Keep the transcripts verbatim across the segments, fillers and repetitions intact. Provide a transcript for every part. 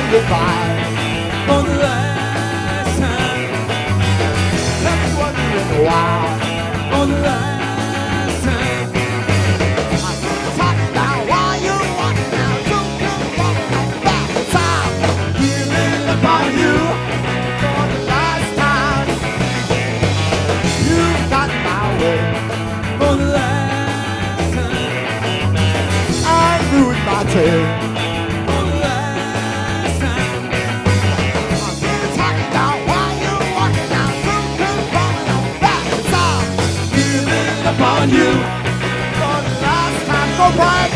goodbye for the last time. Left me wondering why for the last time. I'm talking about why you want now. Don't come falling back in time. Giving up on you for the last time. You got my way for the last time. I ruined my day. On you for the last time. Go back.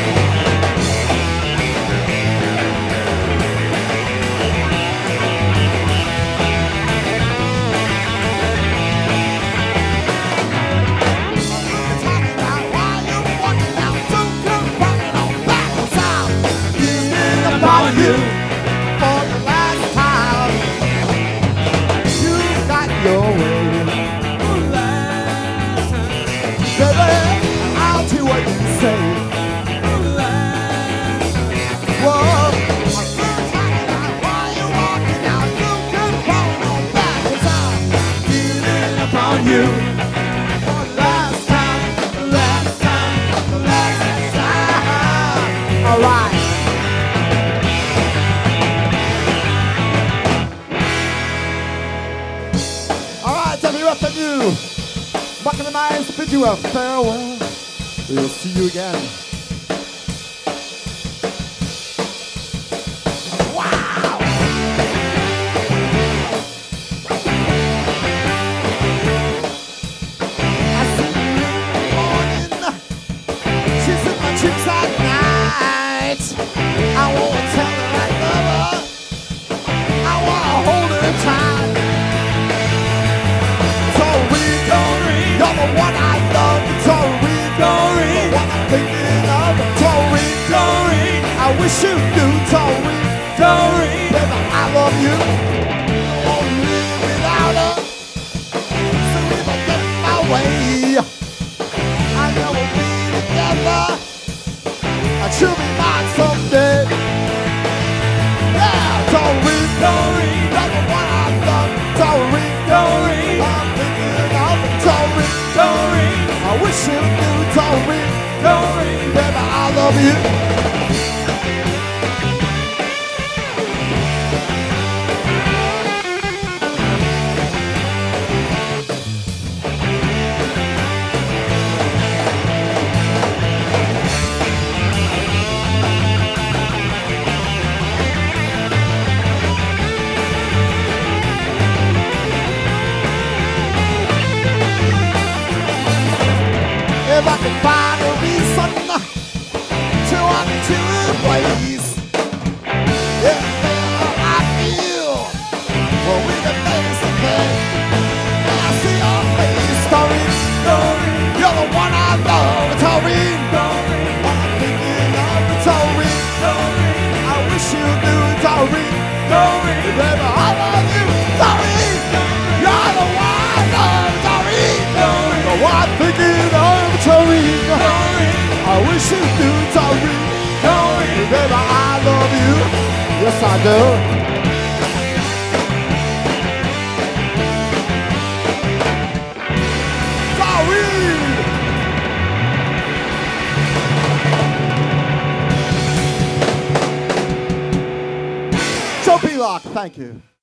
Talking about why you walking out. Don't come running on back. Time. Giving up on you for the last time. You got your way. Baby, I'll do what you say. Whoa, I'm still talking about why you're walking out. You can fall on back, 'cause I'm giving up on you for the last time, the last time, the last time. All right. All right, W F M U. Back in the minds, bid you a farewell. We'll see you again. Wow! I see you in the morning. She's in my cheeks at night. I wanna tell her I love her. I wanna hold her tight. You're the one I love, Doreen, Doreen. The one I'm thinking of, Doreen, Doreen. I wish you knew, Doreen, Doreen. Baby, I love you. I won't live without her. So if I get my way, I know we'll be together. And she'll be mine someday. Yeah, Doreen, Doreen. You're the one I love, Doreen, Doreen. I'm thinking of Doreen. Doreen, I wish you knew, Doreen, Doreen, baby, I love you. If I could find a reason to want to embrace, yeah, I feel well, we can face to face. I see your face, Doreen, Doreen. You're the one I love, Doreen, Doreen. I'm thinking of Doreen, Doreen. I wish you knew, Doreen, Doreen. Baby, I love you, Doreen. You're the one I love, Doreen, Doreen. The one thinking of Doreen, Doreen. I wish you knew, Doreen, Doreen. Baby, I love you. Yes, I do. Doreen. Joe Belock, thank you.